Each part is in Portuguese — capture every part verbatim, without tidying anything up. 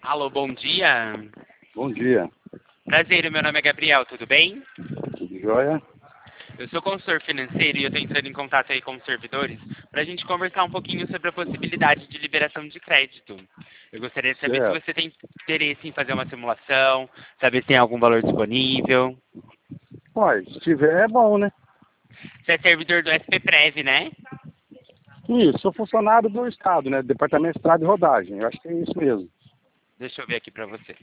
Alô, bom dia. Bom dia. Prazer, meu nome é Gabriel, tudo bem? Tudo jóia? Eu sou consultor financeiro e eu estou entrando em contato aí com os servidores para a gente conversar um pouquinho sobre a possibilidade de liberação de crédito. Eu gostaria de saber se Certo. você tem interesse em fazer uma simulação, saber se tem algum valor disponível. Olha, se tiver é bom, né? Você é servidor do S P Prev, né? Isso, sou funcionário do Estado, né? Departamento de Estrada e Rodagem. Eu acho que é isso mesmo. Deixa eu ver aqui para você.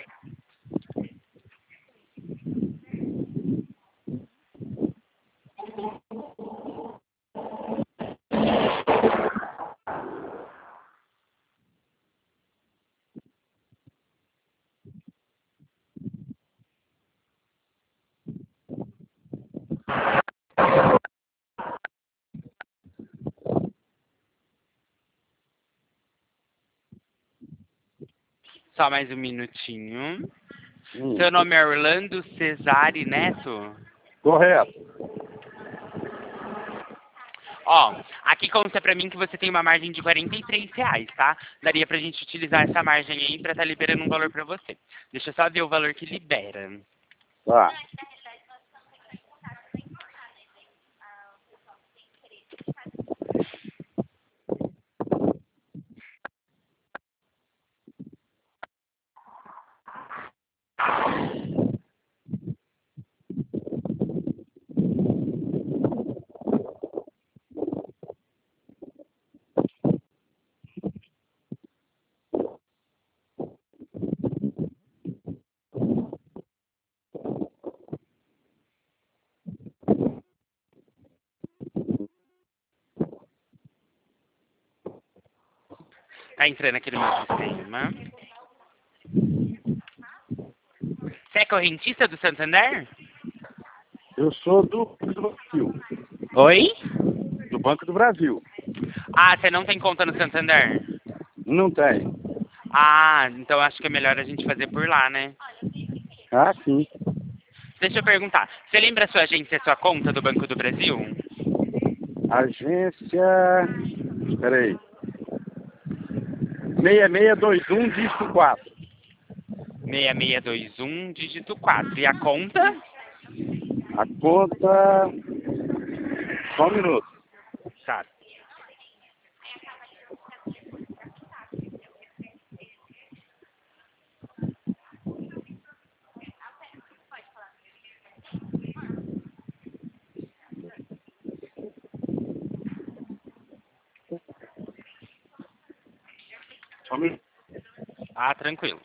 Só mais um minutinho. Hum, Seu nome é Orlando Cesare Neto? correto. Ó, aqui consta pra mim que você tem uma margem de quarenta e três reais, tá? Daria pra gente utilizar essa margem aí pra estar liberando um valor pra você. Deixa eu só ver o valor que libera. Tá. Tá entrando aqui no meu sistema. Você é correntista do Santander? Eu sou do Banco do Brasil. Oi? Do Banco do Brasil. Ah, você não tem conta no Santander? Não tem. Ah, então acho que é melhor a gente fazer por lá, né? Ah, sim. Deixa eu perguntar. Você lembra a sua agência e a sua conta do Banco do Brasil? Agência... Espera aí. seis seis dois um, dígito quatro. seis seis dois um, dígito quatro. E a conta? A conta... Só um minuto. Tá. Só um minuto. Ah, tranquilo.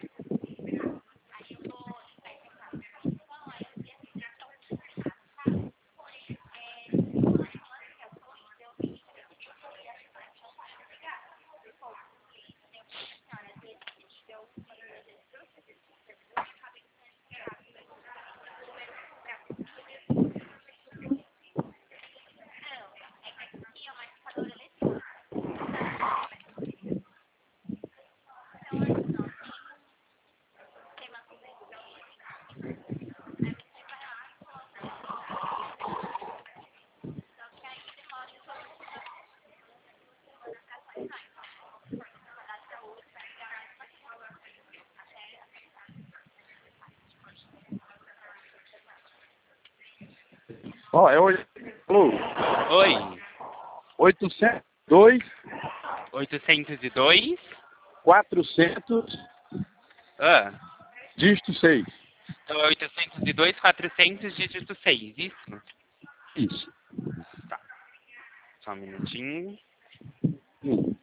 Ó, é oito... Alô? Oi. oitocentos e dois, oitocentos e dois. quatrocentos, Ah. dígito seis. Então é oitocentos e dois, quatrocentos, dígito seis, isso? Isso. Tá. Só um minutinho. Hum.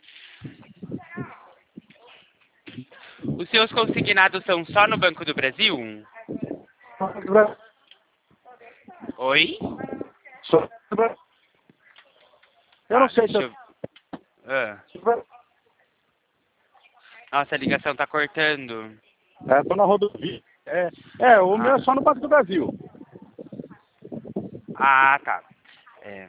Os seus consignados são só no Banco do Brasil? Oi? Só- Eu Tá, não sei se deixa eu... eu... Ah. Nossa, a ligação tá cortando. É, tô na rodovia. É, é, o meu Ah, é só no Banco do Brasil. ah tá. É.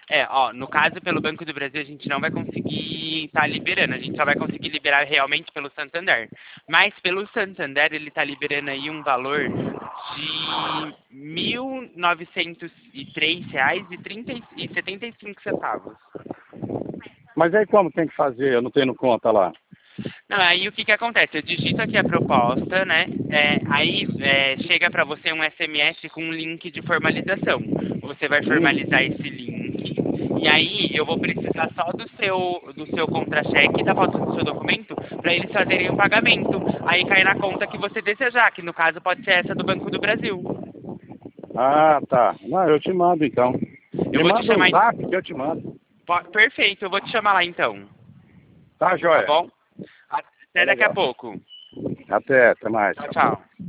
É, ó, no caso, pelo Banco do Brasil, a gente não vai conseguir estar liberando, a gente só vai conseguir liberar realmente pelo Santander. Mas pelo Santander, ele está liberando aí um valor de mil novecentos e três reais e setenta e cinco centavos. Mas aí como tem que fazer? Eu não tenho conta lá. Não, aí o que que acontece? Eu digito aqui a proposta, né? É, aí é, chega para você um S M S com um link de formalização. Você vai formalizar esse link e aí eu vou precisar só do seu do seu contra-cheque, da foto do seu documento, para eles fazerem o pagamento. Aí cai na conta que você desejar, que no caso pode ser essa do Banco do Brasil. Ah, tá. Não, eu te mando então. Eu Me vou manda te chamar. um zap que eu te mando. Perfeito, eu vou te chamar lá então. Tá, joia. Tá bom? Até Tá daqui a legal. pouco. Até, até mais. Tchau, tchau.